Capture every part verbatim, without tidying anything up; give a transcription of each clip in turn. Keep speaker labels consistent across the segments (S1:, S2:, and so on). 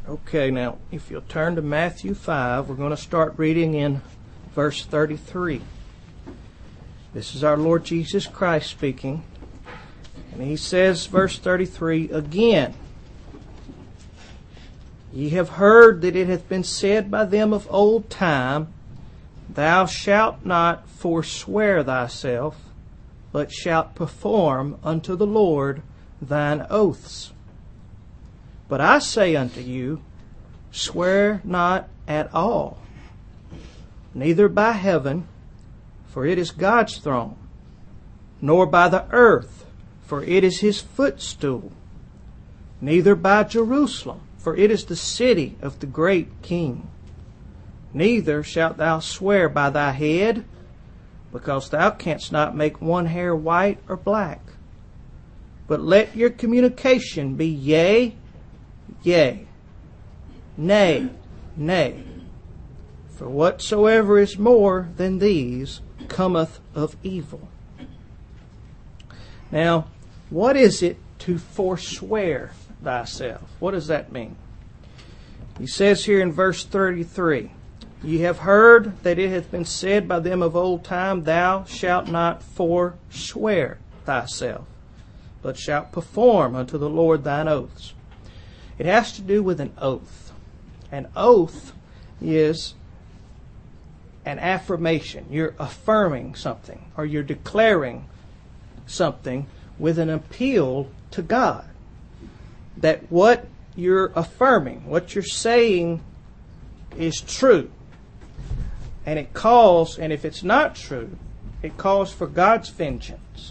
S1: Okay, now, if you'll turn to Matthew five, we're going to start reading in verse thirty-three. This is our Lord Jesus Christ speaking. And he says, verse thirty-three, again, ye have heard that it hath been said by them of old time, thou shalt not forswear thyself, but shalt perform unto the Lord thine oaths. But I say unto you, swear not at all, neither by heaven, for it is God's throne, nor by the earth, for it is his footstool, neither by Jerusalem, for it is the city of the great King. Neither shalt thou swear by thy head, because thou canst not make one hair white or black. But let your communication be yea, yea, nay, nay. For whatsoever is more than these cometh of evil. Now, what is it to forswear thyself? What does that mean? He says here in verse thirty-three, ye have heard that it hath been said by them of old time, thou shalt not forswear thyself, but shalt perform unto the Lord thine oaths. It has to do with an oath. An oath is an affirmation. You're affirming something, or you're declaring something with an appeal to God. That what you're affirming, what you're saying is true. And it calls, and if it's not true, it calls for God's vengeance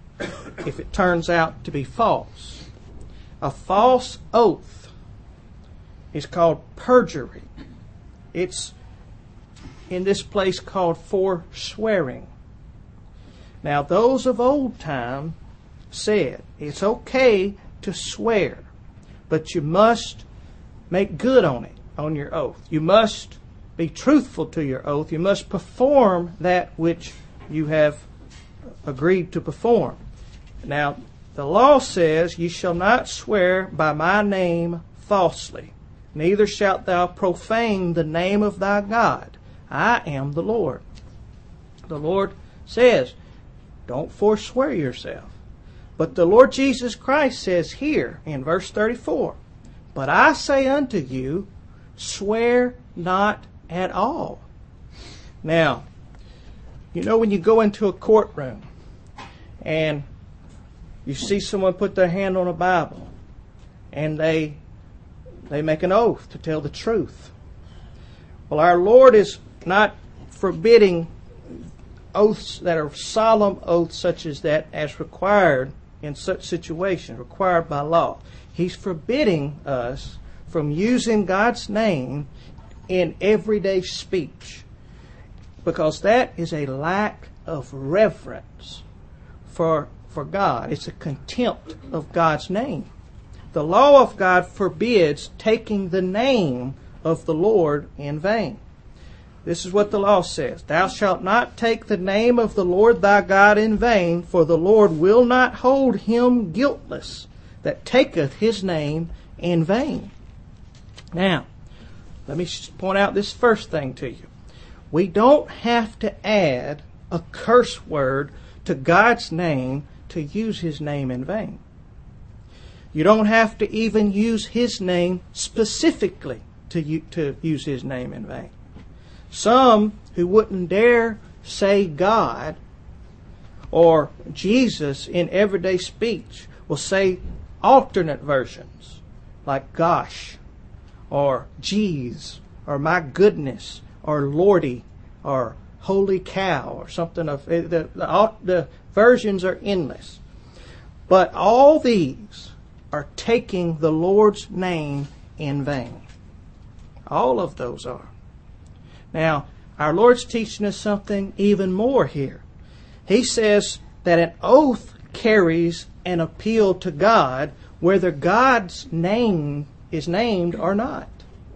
S1: if it turns out to be false. A false oath is called perjury. It's in this place called forswearing. Now, those of old time said it's okay to swear, but you must make good on it, on your oath. You must be truthful to your oath. You must perform that which you have agreed to perform. Now, the law says, ye shall not swear by my name falsely, neither shalt thou profane the name of thy God. I am the Lord. The Lord says, don't forswear yourself. But the Lord Jesus Christ says here in verse thirty-four, but I say unto you, swear not at all. Now, you know when you go into a courtroom and you see someone put their hand on a Bible and they they make an oath to tell the truth. Well, our Lord is not forbidding oaths that are solemn oaths such as that as required in such situations, required by law. He's forbidding us from using God's name in everyday speech, because that is a lack of reverence for for God. It's a contempt of God's name. The law of God forbids taking the name of the Lord in vain. This is what the law says. Thou shalt not take the name of the Lord thy God in vain, for the Lord will not hold him guiltless that taketh his name in vain. Now, let me point out this first thing to you. We don't have to add a curse word to God's name to use his name in vain. You don't have to even use his name specifically to, to use his name in vain. Some who wouldn't dare say God or Jesus in everyday speech will say alternate versions like gosh or geez or my goodness or lordy or holy cow or something of the, the, the versions are endless. But all these are taking the Lord's name in vain. All of those are. Now, our Lord's teaching us something even more here. He says that an oath carries an appeal to God whether God's name is named or not.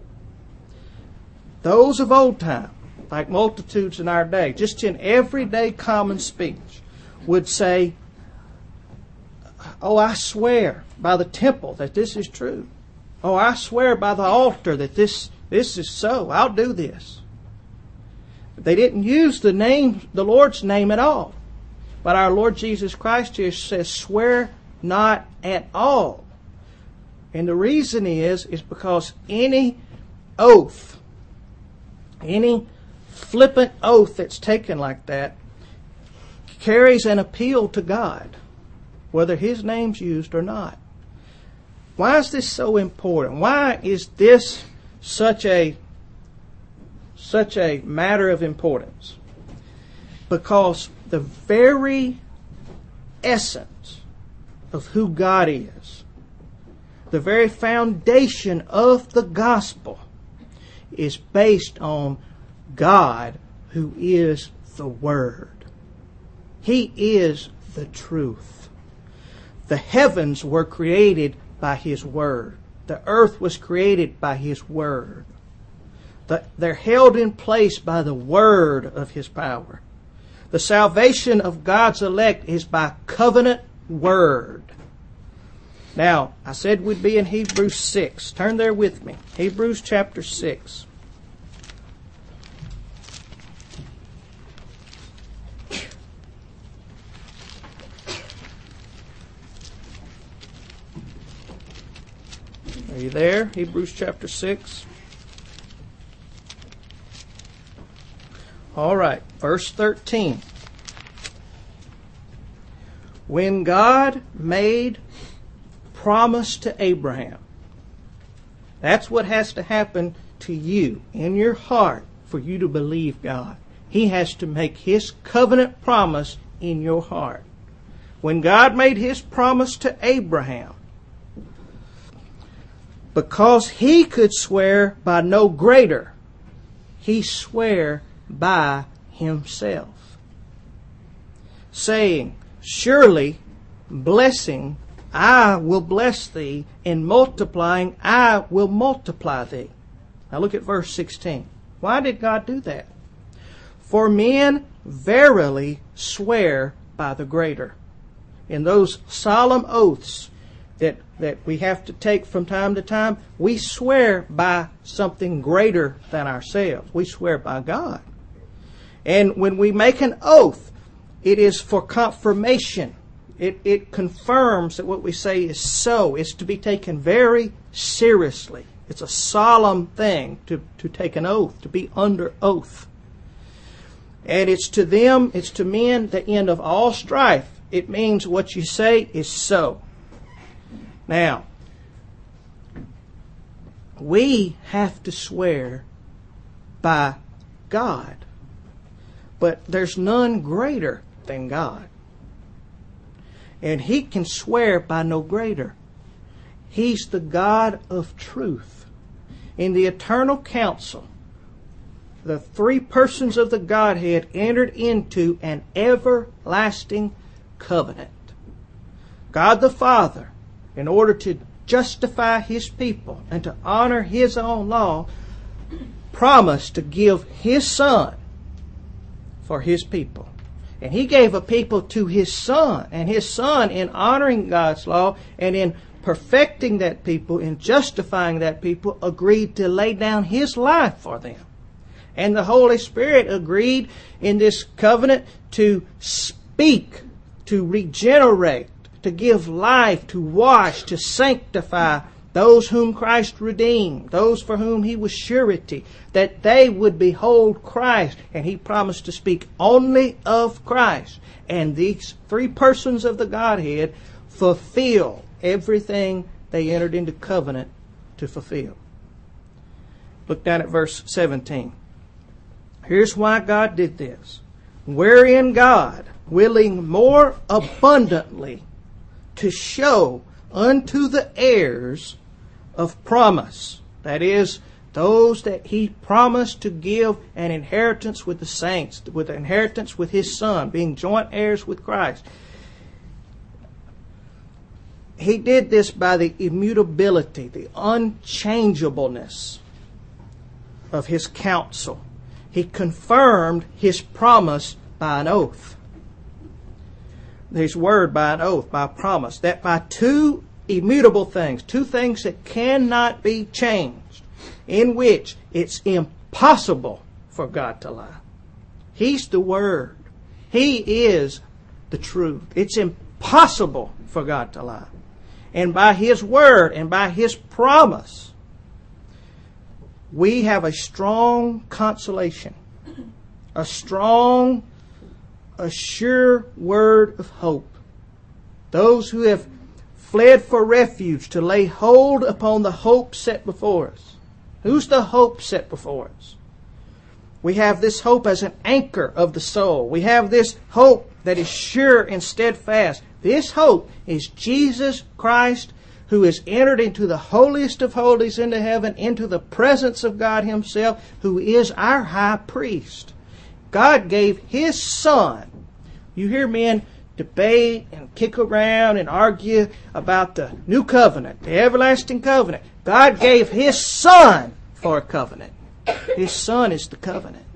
S1: Those of old time, like multitudes in our day, just in everyday common speech, would say, oh, I swear by the temple that this is true. Oh, I swear by the altar that this, this is so. I'll do this. But they didn't use the name, the Lord's name at all. But our Lord Jesus Christ here says, swear not at all. And the reason is, is because any oath, any flippant oath that's taken like that, carries an appeal to God, whether His name's used or not. Why is this so important? Why is this such a such a matter of importance? Because the very essence of who God is, the very foundation of the gospel, is based on God, who is the Word. He is the truth. The heavens were created by His Word. The earth was created by His Word. The, they're held in place by the Word of His power. The salvation of God's elect is by covenant Word. Now, I said we'd be in Hebrews six. Turn there with me. Hebrews chapter six. Are you there? Hebrews chapter six. All right, verse thirteen. When God made promise to Abraham, that's what has to happen to you in your heart for you to believe God. He has to make His covenant promise in your heart. When God made His promise to Abraham, because He could swear by no greater, He sware by Himself, saying, surely blessing I will bless thee, and multiplying I will multiply thee. Now look at verse sixteen. Why did God do that? For men verily swear by the greater. In those solemn oaths that, that we have to take from time to time, we swear by something greater than ourselves. We swear by God. And when we make an oath, it is for confirmation. It, it confirms that what we say is so. It's to be taken very seriously. It's a solemn thing to, to take an oath, to be under oath. And it's to them, it's to men, the end of all strife. It means what you say is so. Now, we have to swear by God. But there's none greater than God. And He can swear by no greater. He's the God of truth. In the eternal council, the three persons of the Godhead entered into an everlasting covenant. God the Father, in order to justify His people and to honor His own law, promised to give His Son for His people. And He gave a people to His Son. And His Son, in honoring God's law and in perfecting that people, in justifying that people, agreed to lay down His life for them. And the Holy Spirit agreed in this covenant to speak, to regenerate, to give life, to wash, to sanctify those whom Christ redeemed, those for whom He was surety, that they would behold Christ. And He promised to speak only of Christ. And these three persons of the Godhead fulfill everything they entered into covenant to fulfill. Look down at verse seventeen. Here's why God did this. Wherein God, willing more abundantly to show unto the heirs of promise, that is, those that He promised to give an inheritance with the saints, with an inheritance with His Son, being joint heirs with Christ. He did this by the immutability, the unchangeableness of His counsel. He confirmed His promise by an oath. His word by an oath, by a promise, that by two immutable things, two things that cannot be changed, in which it's impossible for God to lie. He's the Word. He is the truth. It's impossible for God to lie. And by His Word and by His promise, we have a strong consolation, a strong, a sure word of hope. Those who have fled for refuge to lay hold upon the hope set before us. Who's the hope set before us? We have this hope as an anchor of the soul. We have this hope that is sure and steadfast. This hope is Jesus Christ, who has entered into the holiest of holies into heaven, into the presence of God Himself, who is our high priest. God gave His Son. You hear men debate and kick around and argue about the new covenant, the everlasting covenant. God gave His Son for a covenant. His Son is the covenant.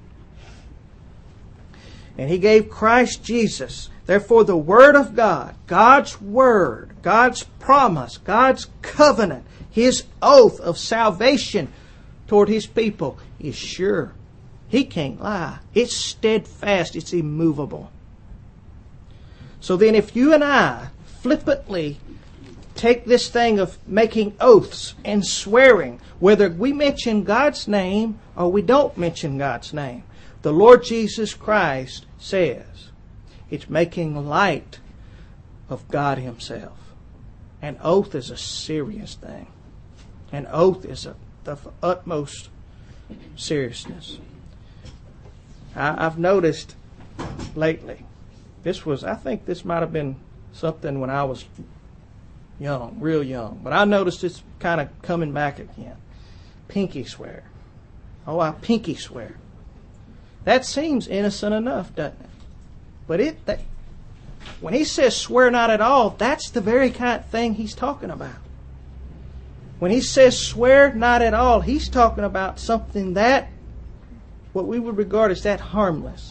S1: And He gave Christ Jesus. Therefore, the Word of God, God's Word, God's promise, God's covenant, His oath of salvation toward His people is sure. He can't lie. It's steadfast. It's immovable. So then if you and I flippantly take this thing of making oaths and swearing, whether we mention God's name or we don't mention God's name, the Lord Jesus Christ says it's making light of God Himself. An oath is a serious thing. An oath is of the utmost seriousness. I, I've noticed lately, this was, I think this might have been something when I was young, real young. But I noticed it's kind of coming back again. Pinky swear. Oh, I pinky swear. That seems innocent enough, doesn't it? But it, that, when he says swear not at all, that's the very kind of thing he's talking about. When he says swear not at all, he's talking about something that, what we would regard as that harmless.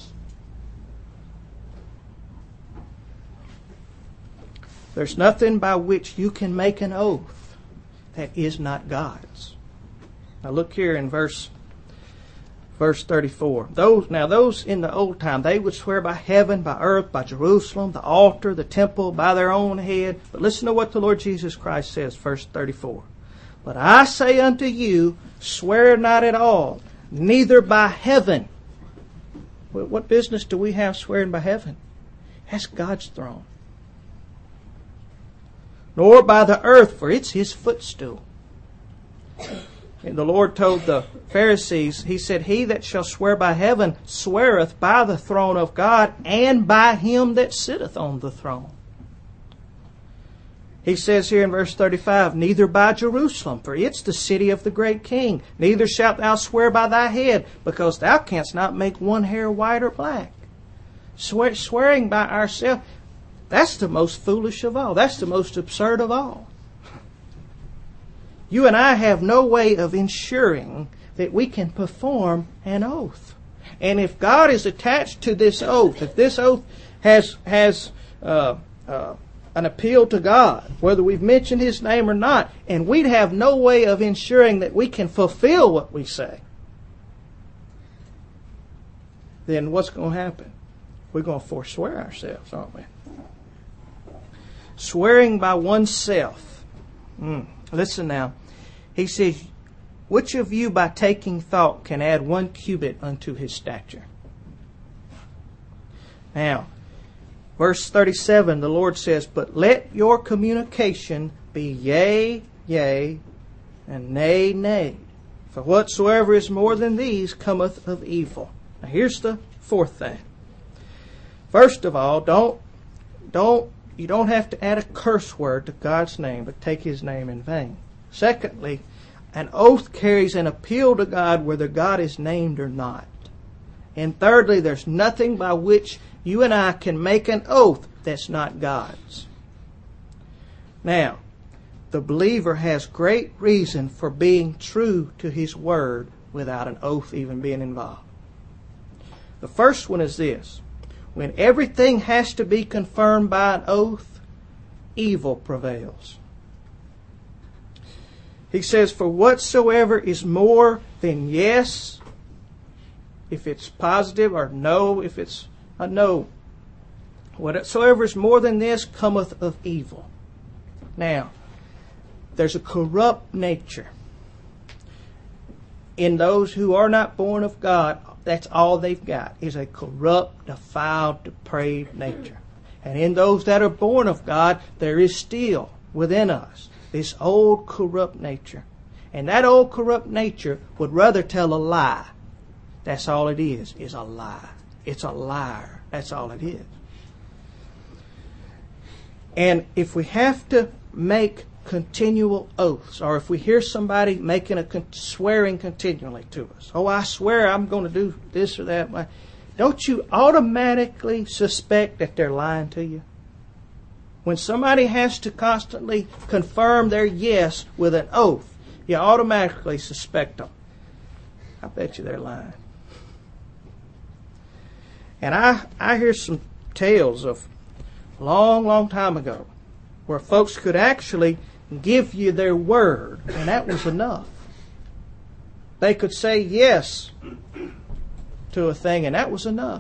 S1: There's nothing by which you can make an oath that is not God's. Now look here in verse verse thirty-four. Those now those in the old time, they would swear by heaven, by earth, by Jerusalem, the altar, the temple, by their own head. But listen to what the Lord Jesus Christ says, verse thirty-four. But I say unto you, swear not at all, neither by heaven. What business do we have swearing by heaven? That's God's throne. Nor by the earth, for it's His footstool. And the Lord told the Pharisees, He said, He that shall swear by heaven sweareth by the throne of God and by Him that sitteth on the throne. He says here in verse thirty-five, Neither by Jerusalem, for it's the city of the great King. Neither shalt thou swear by thy head, because thou canst not make one hair white or black. Swear, swearing by ourselves, that's the most foolish of all. That's the most absurd of all. You and I have no way of ensuring that we can perform an oath. And if God is attached to this oath, if this oath has has uh, uh, an appeal to God, whether we've mentioned His name or not, and we'd have no way of ensuring that we can fulfill what we say, then what's going to happen? We're going to forswear ourselves, aren't we? Swearing by oneself. Mm. Listen now. He says, which of you by taking thought can add one cubit unto his stature? Now, verse thirty-seven, the Lord says, But let your communication be yea, yea, and nay, nay. For whatsoever is more than these cometh of evil. Now here's the fourth thing. First of all, don't, don't, you don't have to add a curse word to God's name, but take His name in vain. Secondly, an oath carries an appeal to God whether God is named or not. And thirdly, there's nothing by which you and I can make an oath that's not God's. Now, the believer has great reason for being true to his word without an oath even being involved. The first one is this. When everything has to be confirmed by an oath, evil prevails. He says, for whatsoever is more than yes, if it's positive, or no, if it's a no. Whatsoever is more than this cometh of evil. Now, there's a corrupt nature in those who are not born of God. That's all they've got, is a corrupt, defiled, depraved nature. And in those that are born of God, there is still within us this old corrupt nature. And that old corrupt nature would rather tell a lie. That's all it is, is a lie. It's a liar. That's all it is. And if we have to make continual oaths, or if we hear somebody making a con- swearing continually to us, oh, I swear I'm going to do this or that, don't you automatically suspect that they're lying to you? When somebody has to constantly confirm their yes with an oath, you automatically suspect them. I bet you they're lying. And I, I hear some tales of a long, long time ago where folks could actually give you their word, and that was enough. They could say yes to a thing, and that was enough.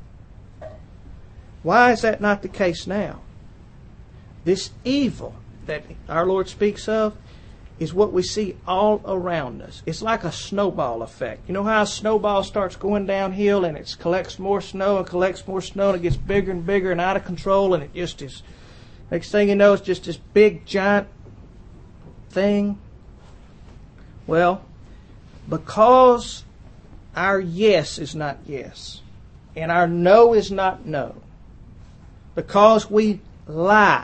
S1: Why is that not the case now? This evil that our Lord speaks of is what we see all around us. It's like a snowball effect. You know how a snowball starts going downhill and it collects more snow and collects more snow and it gets bigger and bigger and out of control, and it just is, next thing you know, it's just this big giant thing? Well, because our yes is not yes and our no is not no, because we lie,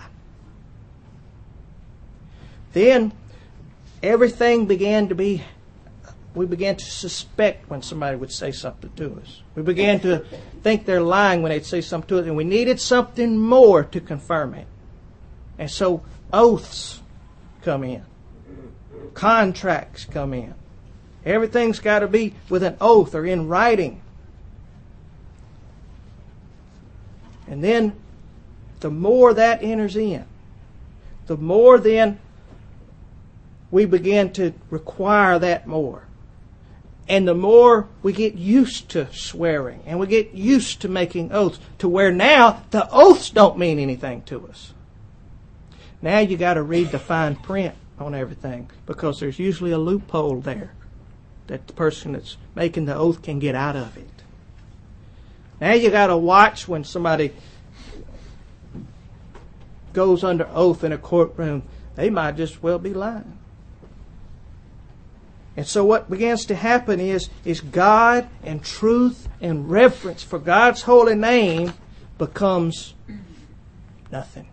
S1: then everything began to be, we began to suspect when somebody would say something to us. We began to think they're lying when they'd say something to us, and we needed something more to confirm it. And so oaths come in. Contracts come in. Everything's got to be with an oath or in writing. And then the more that enters in, the more then we begin to require that more. And the more we get used to swearing and we get used to making oaths, to where now the oaths don't mean anything to us. Now you got to read the fine print on everything, because there's usually a loophole there that the person that's making the oath can get out of it. Now you got to watch when somebody goes under oath in a courtroom. They might just well be lying. And so what begins to happen is, is God and truth and reverence for God's holy name becomes nothing.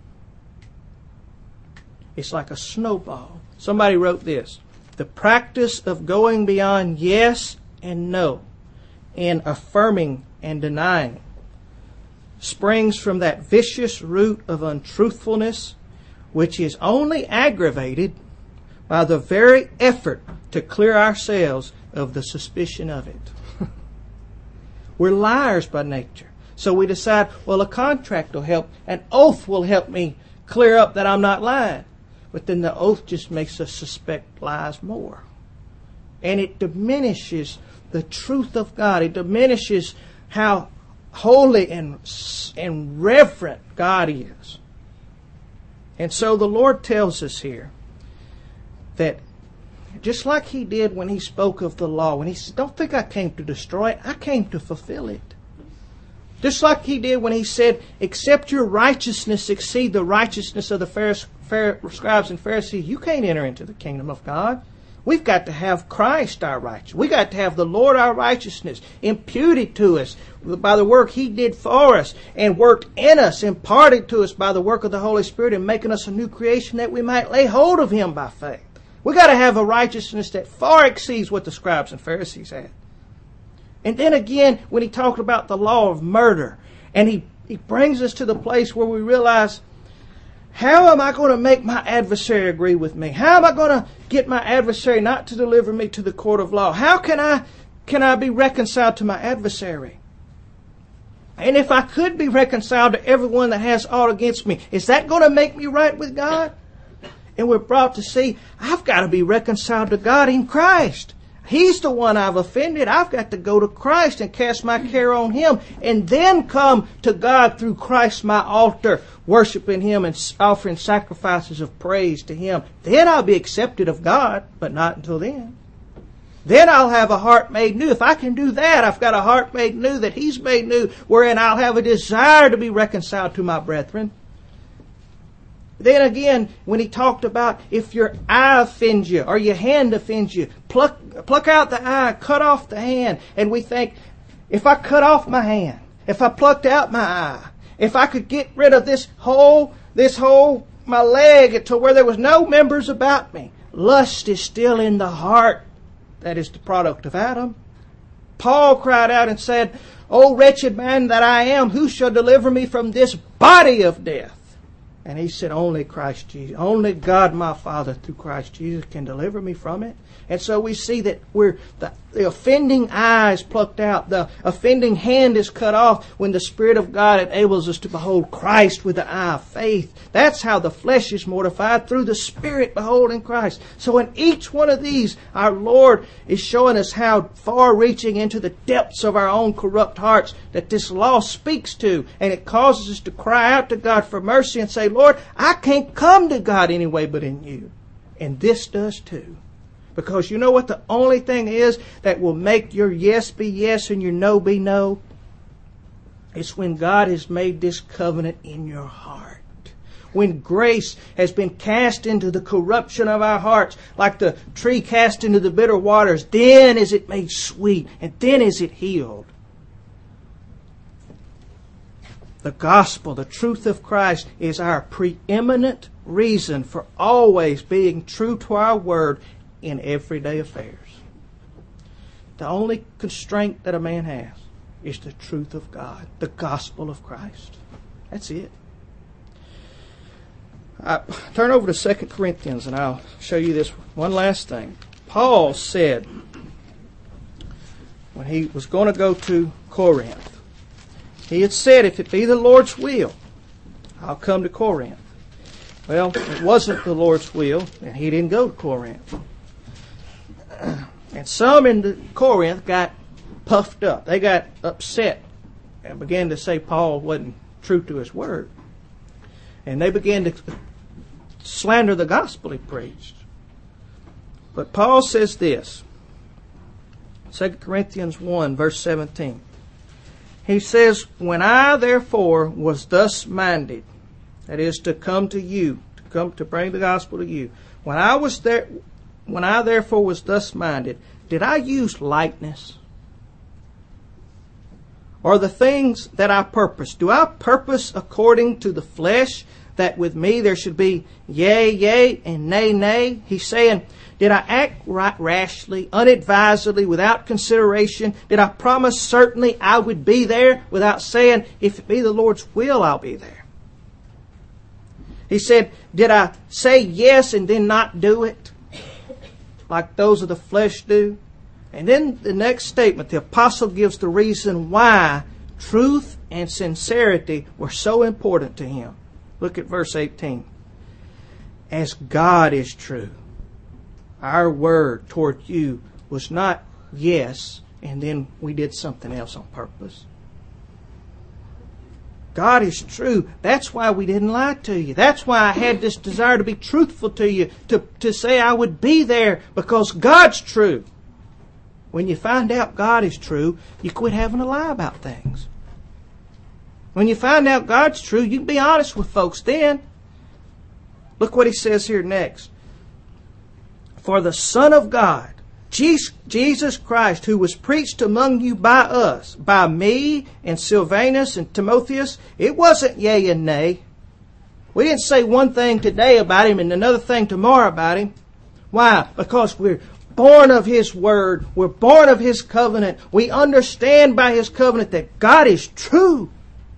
S1: It's like a snowball. Somebody wrote this: the practice of going beyond yes and no in affirming and denying springs from that vicious root of untruthfulness, which is only aggravated by the very effort to clear ourselves of the suspicion of it. We're liars by nature. So we decide, well, a contract will help, an oath will help me clear up that I'm not lying. But then the oath just makes us suspect lies more. And it diminishes the truth of God. It diminishes how holy and, and reverent God is. And so the Lord tells us here that just like He did when He spoke of the law, when He said, don't think I came to destroy it, I came to fulfill it. Just like He did when He said, except your righteousness exceed the righteousness of the Pharisees, scribes and Pharisees, you can't enter into the kingdom of God. We've got to have Christ our righteousness. We've got to have the Lord our righteousness imputed to us by the work He did for us and worked in us, imparted to us by the work of the Holy Spirit, and making us a new creation that we might lay hold of Him by faith. We've got to have a righteousness that far exceeds what the scribes and Pharisees had. And then again, when He talked about the law of murder, and He, he brings us to the place where we realize, how am I going to make my adversary agree with me? How am I going to get my adversary not to deliver me to the court of law? How can I can I be reconciled to my adversary? And if I could be reconciled to everyone that has aught against me, is that going to make me right with God? And we're brought to see, I've got to be reconciled to God in Christ. He's the one I've offended. I've got to go to Christ and cast my care on Him, and then come to God through Christ my altar, worshiping Him and offering sacrifices of praise to Him. Then I'll be accepted of God, but not until then. Then I'll have a heart made new. If I can do that, I've got a heart made new that He's made new, wherein I'll have a desire to be reconciled to my brethren. Then again, when he talked about if your eye offends you or your hand offends you, pluck, pluck out the eye, cut off the hand. And we think, if I cut off my hand, if I plucked out my eye, if I could get rid of this whole, this whole, my leg to where there was no members about me. Lust is still in the heart. That is the product of Adam. Paul cried out and said, O wretched man that I am, who shall deliver me from this body of death? And he said, only Christ Jesus, only God my Father through Christ Jesus can deliver me from it. And so we see that we're, the, the offending eye is plucked out, the offending hand is cut off when the Spirit of God enables us to behold Christ with the eye of faith. That's how the flesh is mortified, through the Spirit beholding Christ. So in each one of these, our Lord is showing us how far-reaching into the depths of our own corrupt hearts that this law speaks to. And it causes us to cry out to God for mercy and say, Lord, I can't come to God anyway but in You. And this does too. Because you know what the only thing is that will make your yes be yes and your no be no? It's when God has made this covenant in your heart. When grace has been cast into the corruption of our hearts, like the tree cast into the bitter waters, then is it made sweet, and then is it healed. The gospel, the truth of Christ, is our preeminent reason for always being true to our word in everyday affairs. The only constraint that a man has is the truth of God, the gospel of Christ. That's it. I, turn over to Second Corinthians and I'll show you this one last thing. Paul said when he was going to go to Corinth, he had said, if it be the Lord's will, I'll come to Corinth. Well, it wasn't the Lord's will, and he didn't go to Corinth. And some in the Corinth got puffed up. They got upset and began to say Paul wasn't true to his word. And they began to slander the gospel he preached. But Paul says this, Second Corinthians one, verse seventeen. He says, when I therefore was thus minded, that is to come to you, to come to bring the gospel to you, when I was there, when I therefore was thus minded, did I use lightness? Or the things that I purpose, do I purpose according to the flesh, that with me there should be yea, yea, and nay, nay? He's saying, did I act right rashly, unadvisedly, without consideration? Did I promise certainly I would be there without saying, if it be the Lord's will, I'll be there? He said, did I say yes and then not do it, like those of the flesh do? And then the next statement, the apostle gives the reason why truth and sincerity were so important to him. Look at verse eighteen. As God is true, our word toward you was not yes, and then we did something else on purpose. God is true. That's why we didn't lie to you. That's why I had this desire to be truthful to you, to, to say I would be there, because God's true. When you find out God is true, you quit having to lie about things. When you find out God's true, you can be honest with folks then. Look what he says here next. For the Son of God, Jesus Christ, who was preached among you by us, by me and Silvanus and Timotheus, it wasn't yea and nay. We didn't say one thing today about him and another thing tomorrow about him. Why? Because we're born of His Word. We're born of His covenant. We understand by His covenant that God is true.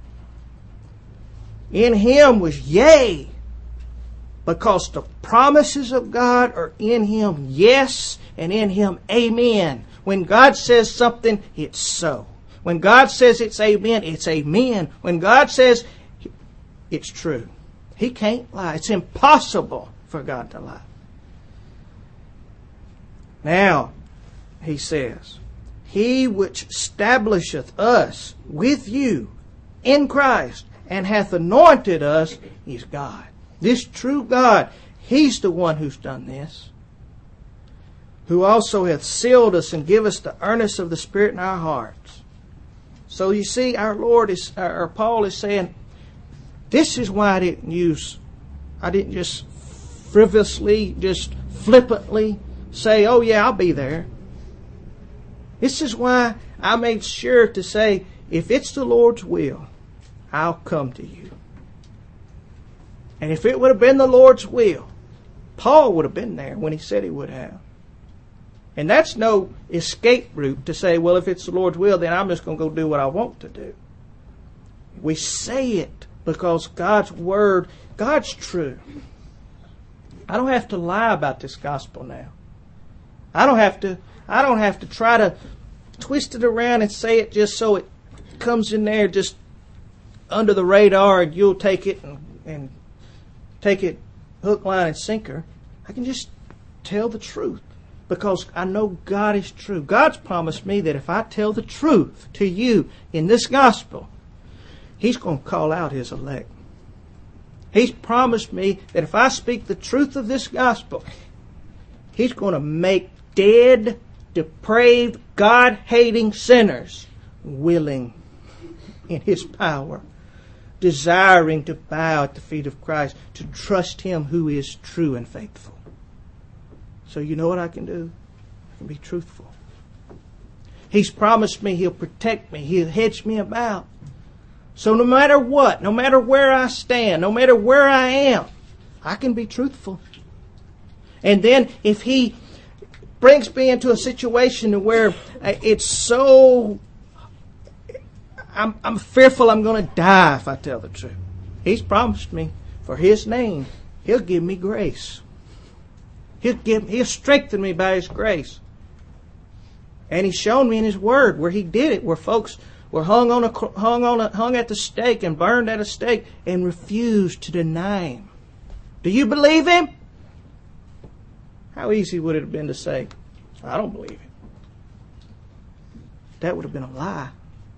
S1: In Him was yea, because the promises of God are in Him yes, and in Him amen. When God says something, it's so. When God says it's amen, it's amen. When God says it's true. He can't lie. It's impossible for God to lie. Now, he says, He which establisheth us with you in Christ and hath anointed us is God. This true God, He's the one who's done this. Who also hath sealed us and give us the earnest of the Spirit in our hearts. So you see, our Lord is, or Paul is saying, this is why I didn't use, I didn't just frivolously, just flippantly say, oh yeah, I'll be there. This is why I made sure to say, if it's the Lord's will, I'll come to you. And if it would have been the Lord's will, Paul would have been there when he said he would have. And that's no escape route to say, well, if it's the Lord's will, then I'm just going to go do what I want to do. We say it because God's Word, God's true. I don't have to lie about this gospel now. I don't have to, I don't have to try to twist it around and say it just so it comes in there just under the radar and you'll take it and, and take it hook, line, and sinker. I can just tell the truth. Because I know God is true. God's promised me that if I tell the truth to you in this gospel, He's going to call out His elect. He's promised me that if I speak the truth of this gospel, He's going to make dead, depraved, God-hating sinners willing in His power, desiring to bow at the feet of Christ, to trust Him who is true and faithful. So you know what I can do? I can be truthful. He's promised me He'll protect me. He'll hedge me about. So no matter what, no matter where I stand, no matter where I am, I can be truthful. And then if He brings me into a situation where it's so... I'm, I'm fearful I'm going to die if I tell the truth. He's promised me for His name, He'll give me grace. He'll give, He'll strengthen me by His grace. And He's shown me in His Word where He did it, where folks were hung on a hung on a, hung at the stake and burned at a stake and refused to deny Him. Do you believe Him? How easy would it have been to say, I don't believe Him? That would have been a lie.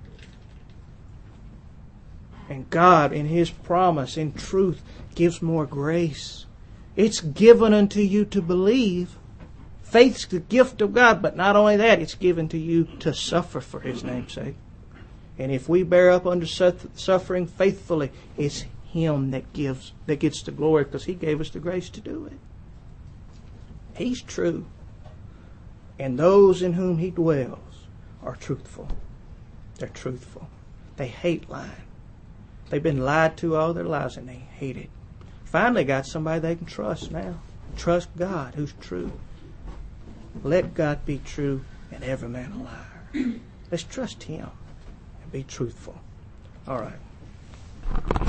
S1: And God, in His promise, in truth, gives more grace. It's given unto you to believe. Faith's the gift of God, but not only that, it's given to you to suffer for His name's sake. And if we bear up under suffering faithfully, it's Him that gives, that gets the glory because He gave us the grace to do it. He's true. And those in whom He dwells are truthful. They're truthful. They hate lying. They've been lied to all their lives and they hate it. Finally got somebody they can trust now. Trust God who's true. Let God be true and every man a liar. Let's trust Him and be truthful. All right.